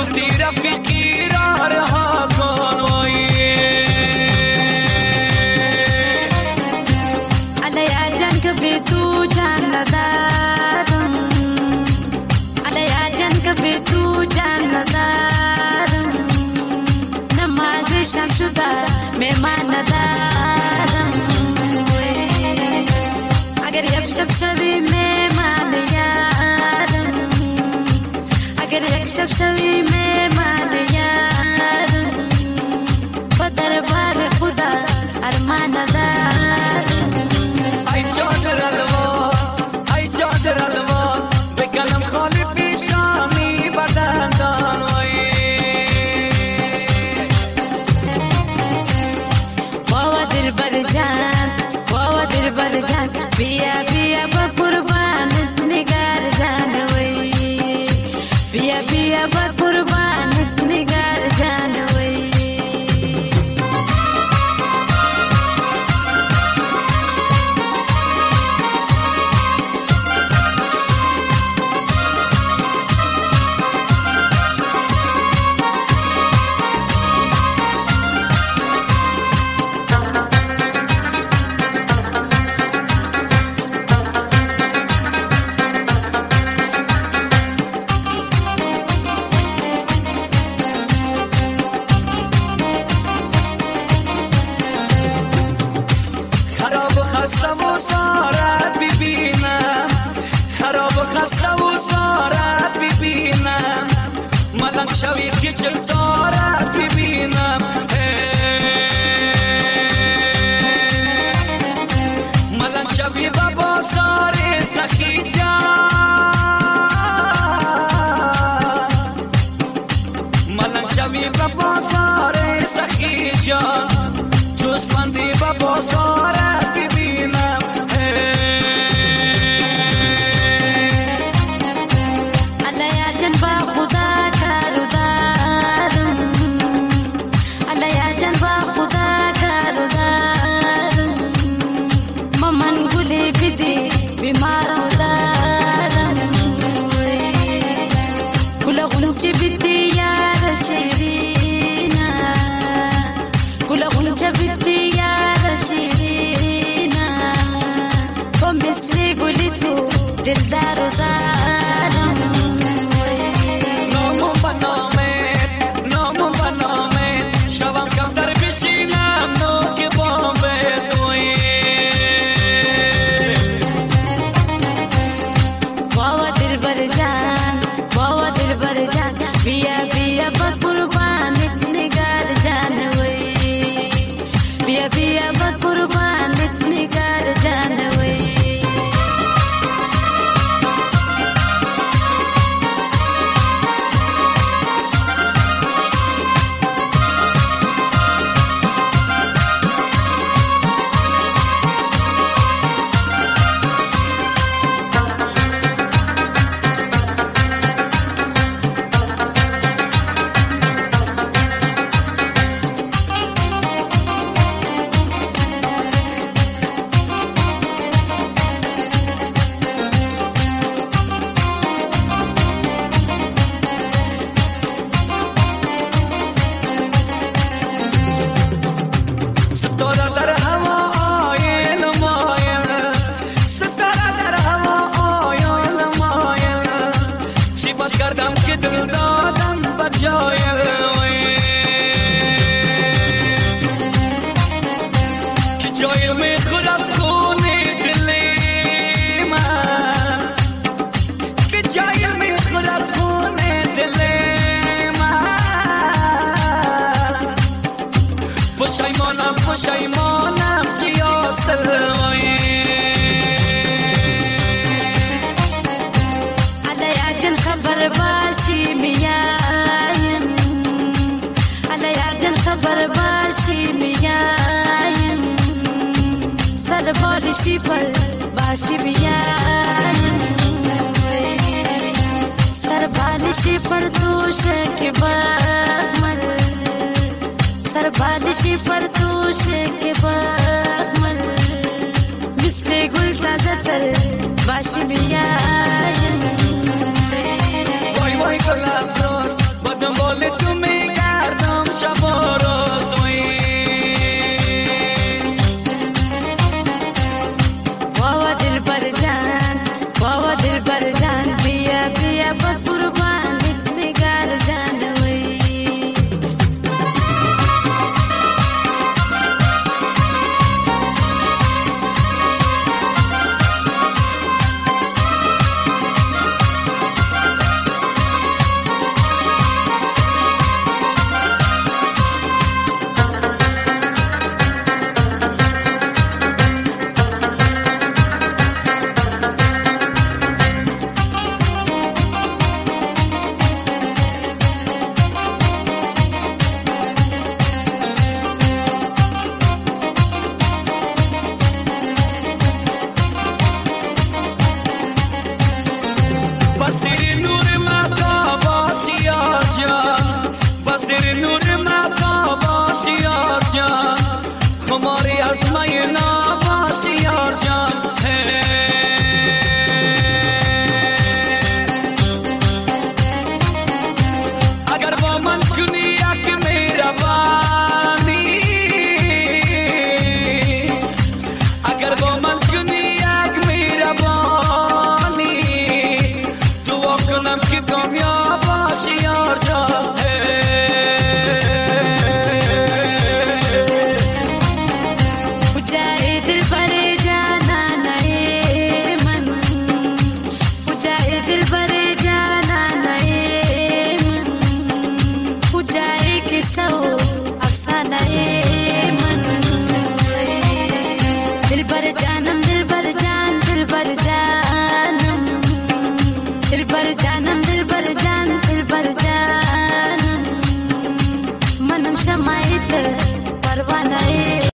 گفتی رفیقی را رها کن وای علیا جان کبھی تو جان ندارم علیا جان کبھی تو جان ندارم نماز شام شده مهمان ندارم اگر یک شب شوی مهمان یارم اگر یک شب شوی مهمان یارم با دربار خدا ارمان ندارم ای جادر الوان ای جادر الوان بکنم خالی پیشانی بدن دان بابا دلبر جان بابا دلبر جان بیا بیا با قربان نگار جان وی بیا بیا با قربان نگار جان وی خسته و زارت ببینم خراب و خسته و زارت ببینم ملنگ شوی که چل دارت ببینم ملنگ شوی با بازار سخی جان ملنگ شوی با بازار سخی جان جز بندی با بازار دلدار و زارم نامم با نامت شوام کم در بشینم نوک بامبه توی بابا دلبر جان بیا بیا با قربانت نگار جان وی بیا بیا با قربانت نگار جان وی کردم که دل دادم به جای که جای میخورم خونه دل من که جای میخورم خونه دل من پشیمانم چی آسل خبر باشی میایم علیا جان خبر باشی میایم سر بالشی پر باشی میایم سر بالشی پر توشه که بخمل سر بالشی پر توشه که بخمل مثل گل تازه تر باشی میایم وای وای گل افروز بدم बर जानम